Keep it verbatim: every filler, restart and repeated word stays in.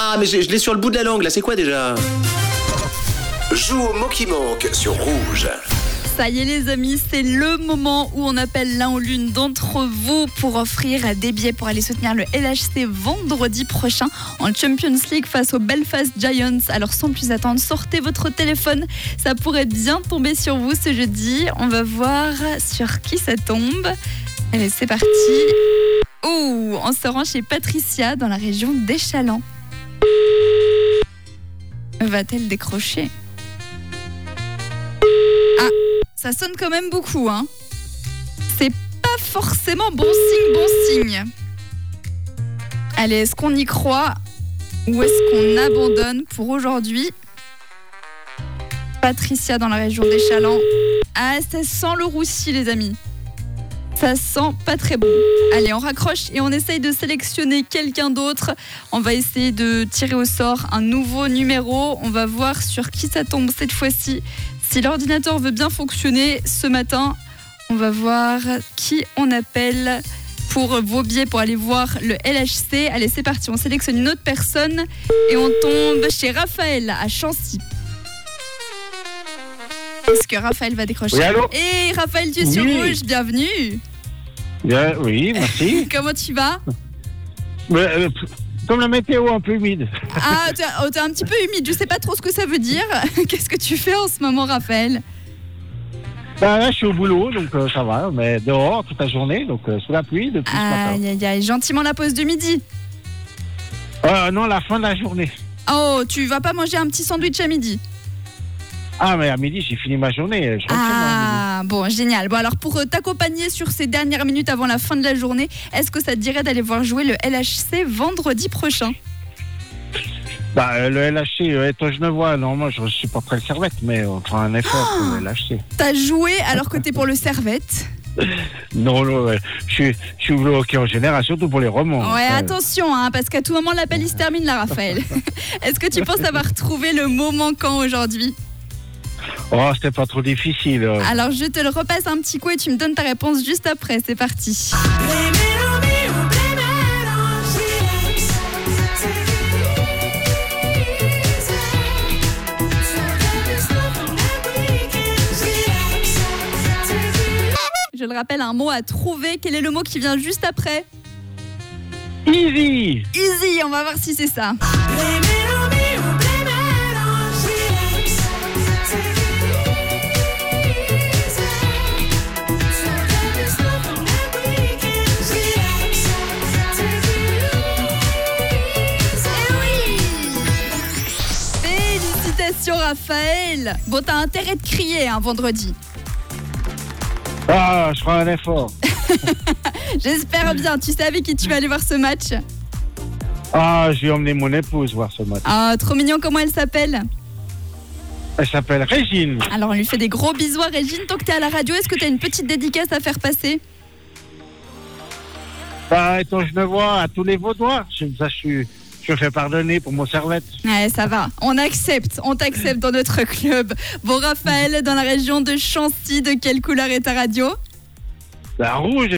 Ah, mais je, je l'ai sur le bout de la langue, là, c'est quoi déjà? Joue au mot qui manque sur Rouge. Ça y est les amis, c'est le moment où on appelle l'un ou l'une d'entre vous pour offrir des billets pour aller soutenir le L H C vendredi prochain en Champions League face aux Belfast Giants. Alors sans plus attendre, sortez votre téléphone, ça pourrait bien tomber sur vous ce jeudi. On va voir sur qui ça tombe. Allez, c'est parti. Oh, on se rend chez Patricia dans la région d'Échallens. Va-t-elle décrocher ? Ah, ça sonne quand même beaucoup, hein. C'est pas forcément bon signe, bon signe. Allez, est-ce qu'on y croit ou est-ce qu'on abandonne pour aujourd'hui ? Patricia dans la région d'Échallens. Ah, ça sent le roussi, les amis. Ça sent pas très bon. Allez, on raccroche et on essaye de sélectionner quelqu'un d'autre. On va essayer de tirer au sort un nouveau numéro. On va voir sur qui ça tombe cette fois-ci. Si l'ordinateur veut bien fonctionner ce matin, on va voir qui on appelle pour vos billets pour aller voir le L H C. Allez, c'est parti, on sélectionne une autre personne et on tombe chez Raphaël à Chancy. Est-ce que Raphaël va décrocher ? Oui, allô ? Et Raphaël, tu es sur Oui. Rouge, bienvenue. Bien, oui, merci. Comment tu vas ? Mais, euh, comme la météo un peu humide. Ah, t'es, oh, t'es un petit peu humide, je sais pas trop ce que ça veut dire. Qu'est-ce que tu fais en ce moment, Raphaël ? Ben, là, je suis au boulot, donc euh, ça va, mais dehors toute la journée, donc euh, sous la pluie depuis ce matin. Aïe, aïe, aïe, gentiment la pause de midi. Euh, non, la fin de la journée. Oh, tu vas pas manger un petit sandwich à midi ? Ah, mais à midi, j'ai fini ma journée. Je rentre chez moi à midi. Ah, bon, génial. Bon, alors pour euh, t'accompagner sur ces dernières minutes avant la fin de la journée, est-ce que ça te dirait d'aller voir jouer le L H C vendredi prochain ? Bah, euh, le L H C, euh, étant genevois, non, moi, je supporterais le Servette, mais on fera un effort pour le L H C. T'as joué alors que t'es pour le Servette ? Non, non, ouais. je suis, je suis au hockey en général, surtout pour les romans. Ouais, Euh, attention, hein, parce qu'à tout moment, l'appel il se termine là, Raphaël. Est-ce que tu penses avoir trouvé le mot manquant aujourd'hui ? Oh, c'était pas trop difficile. euh. Alors, je te le repasse un petit coup et tu me donnes ta réponse juste après. C'est parti. Je le rappelle, un mot à trouver. Quel est le mot qui vient juste après ? Easy. Easy, on va voir si c'est ça. Félicitations Raphaël. Bon, t'as intérêt de crier hein, vendredi. Ah, je ferai un effort. J'espère bien. Tu sais avec qui tu vas aller voir ce match ? Ah, je vais emmener mon épouse voir ce match. Ah, trop mignon, comment elle s'appelle ? Elle s'appelle Régine. Alors on lui fait des gros bisous à Régine. Tant que t'es à la radio, est-ce que t'as une petite dédicace à faire passer ? Bah, étant genevois, à tous les Vaudois, je, ça, je, suis, je me fais pardonner pour mon Servette. Ouais, ça va. On accepte. On t'accepte dans notre club. Bon, Raphaël, dans la région de Chancy, de quelle couleur est ta radio ? La rouge.